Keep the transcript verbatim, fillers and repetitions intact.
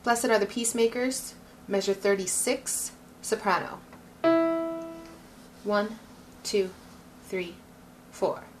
Blessed are the peacemakers, measure thirty-six, soprano. One, two, three, four.